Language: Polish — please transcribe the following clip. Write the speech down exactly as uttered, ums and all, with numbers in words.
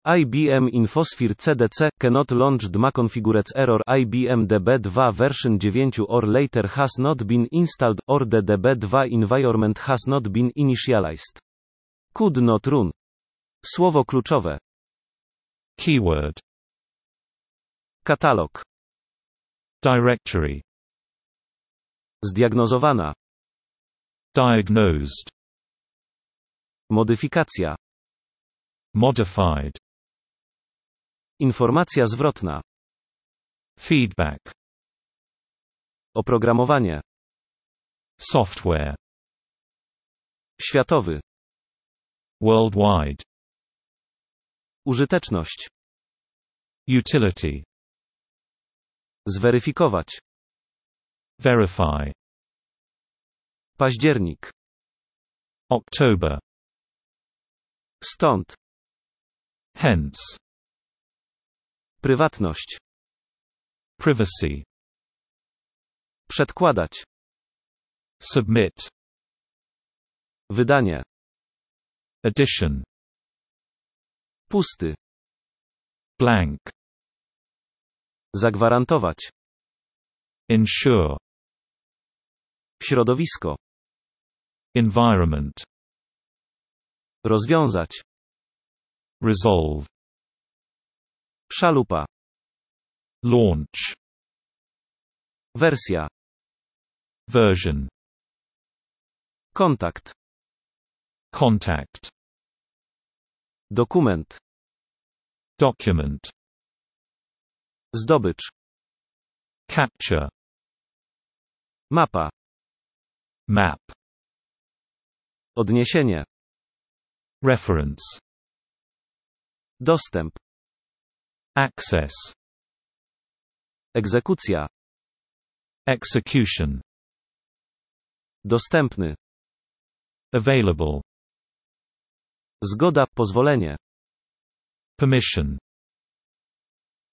I B M Infosphere C D C cannot launch D M A configurates error I B M D B two version nine or later has not been installed, or the D B two environment has not been initialized. Could not run. Słowo kluczowe. Keyword. Katalog. Directory. Zdiagnozowana. Diagnosed. Modyfikacja. Modified. Informacja zwrotna. Feedback. Oprogramowanie. Software. Światowy. Worldwide. Użyteczność. Utility. Zweryfikować. Verify. Październik. October. Stąd. Hence. Prywatność. Privacy. Przedkładać. Submit. Wydanie. Edition. Pusty. Blank. Zagwarantować. Ensure. Środowisko. Environment. Rozwiązać. Resolve. Szalupa. Launch. Wersja. Version. Kontakt. Contact. Dokument. Document. Zdobycz. Capture. Mapa. Map. Odniesienie. Reference. Dostęp. Access. Egzekucja. Execution. Dostępny. Available. Zgoda, pozwolenie. Permission.